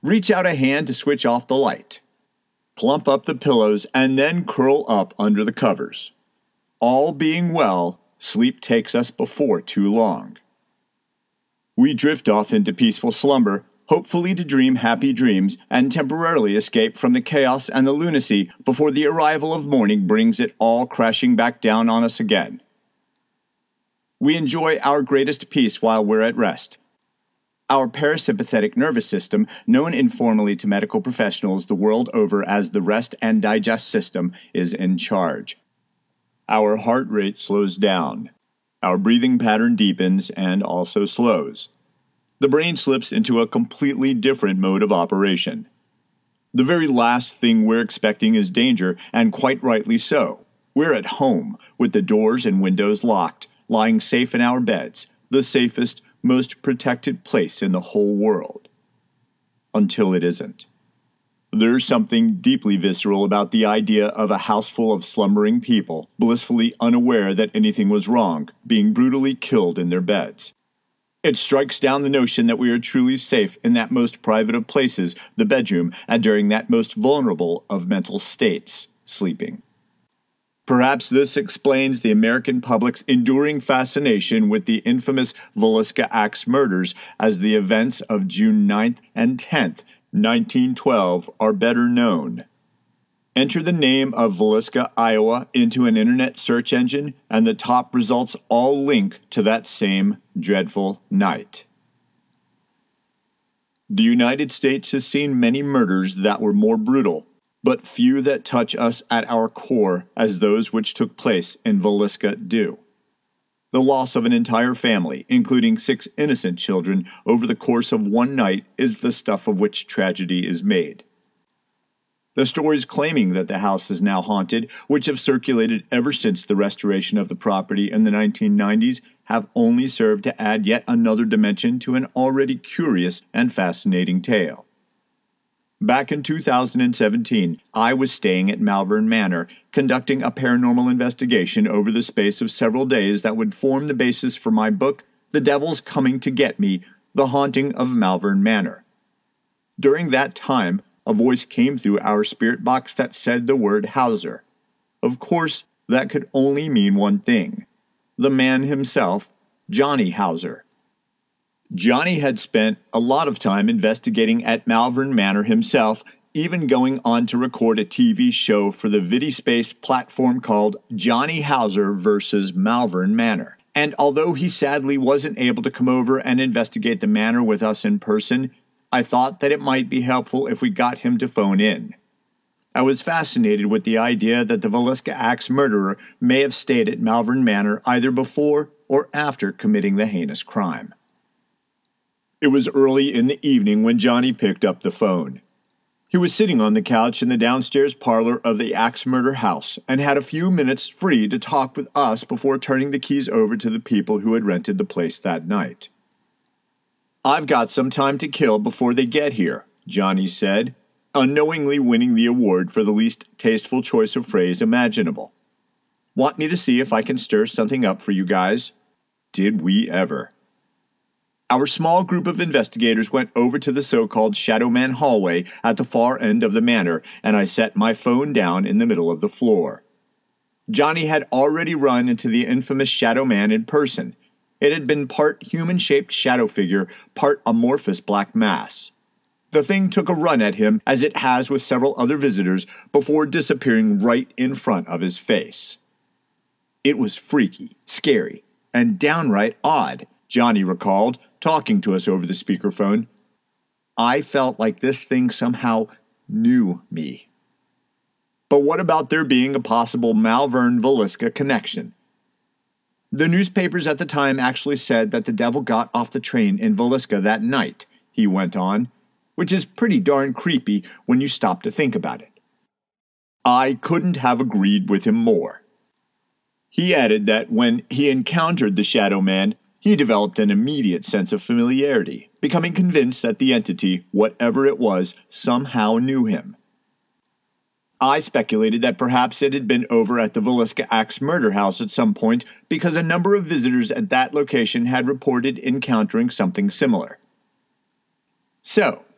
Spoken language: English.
Reach out a hand to switch off the light. Plump up the pillows and then curl up under the covers. All being well, sleep takes us before too long. We drift off into peaceful slumber, hopefully to dream happy dreams and temporarily escape from the chaos and the lunacy before the arrival of morning brings it all crashing back down on us again. We enjoy our greatest peace while we're at rest. Our parasympathetic nervous system, known informally to medical professionals the world over as the rest and digest system, is in charge. Our heart rate slows down. Our breathing pattern deepens and also slows. The brain slips into a completely different mode of operation. The very last thing we're expecting is danger, and quite rightly so. We're at home, with the doors and windows locked, lying safe in our beds, the safest, most protected place in the whole world. Until it isn't. There's something deeply visceral about the idea of a house full of slumbering people, blissfully unaware that anything was wrong, being brutally killed in their beds. It strikes down the notion that we are truly safe in that most private of places, the bedroom, and during that most vulnerable of mental states, sleeping. Perhaps this explains the American public's enduring fascination with the infamous Villisca Axe murders, as the events of June 9th and 10th, 1912 are better known. Enter the name of Villisca, Iowa into an internet search engine, and the top results all link to that same dreadful night. The United States has seen many murders that were more brutal, but few that touch us at our core as those which took place in Villisca do. The loss of an entire family, including 6 innocent children, over the course of one night is the stuff of which tragedy is made. The stories claiming that the house is now haunted, which have circulated ever since the restoration of the property in the 1990s, have only served to add yet another dimension to an already curious and fascinating tale. Back in 2017, I was staying at Malvern Manor, conducting a paranormal investigation over the space of several days that would form the basis for my book, The Devil's Coming to Get Me, The Haunting of Malvern Manor. During that time, a voice came through our spirit box that said the word Hauser. Of course, that could only mean one thing. The man himself, Johnny Hauser. Johnny had spent a lot of time investigating at Malvern Manor himself, even going on to record a TV show for the VidiSpace platform called Johnny Hauser vs. Malvern Manor. And although he sadly wasn't able to come over and investigate the manor with us in person, I thought that it might be helpful if we got him to phone in. I was fascinated with the idea that the Villisca Axe murderer may have stayed at Malvern Manor either before or after committing the heinous crime. It was early in the evening when Johnny picked up the phone. He was sitting on the couch in the downstairs parlor of the Axe Murder house and had a few minutes free to talk with us before turning the keys over to the people who had rented the place that night. "I've got some time to kill before they get here," Johnny said, unknowingly winning the award for the least tasteful choice of phrase imaginable. "Want me to see if I can stir something up for you guys?" Did we ever? Our small group of investigators went over to the so-called Shadow Man hallway at the far end of the manor, and I set my phone down in the middle of the floor. Johnny had already run into the infamous Shadow Man in person. It had been part human-shaped shadow figure, part amorphous black mass. The thing took a run at him, as it has with several other visitors, before disappearing right in front of his face. It was freaky, scary, and downright odd, Johnny recalled, talking to us over the speakerphone. I felt like this thing somehow knew me. But what about there being a possible Malvern-Villisca connection? The newspapers at the time actually said that the devil got off the train in Villisca that night, he went on, which is pretty darn creepy when you stop to think about it. I couldn't have agreed with him more. He added that when he encountered the Shadow Man, he developed an immediate sense of familiarity, becoming convinced that the entity, whatever it was, somehow knew him. I speculated that perhaps it had been over at the Villisca Axe murder house at some point because a number of visitors at that location had reported encountering something similar. So,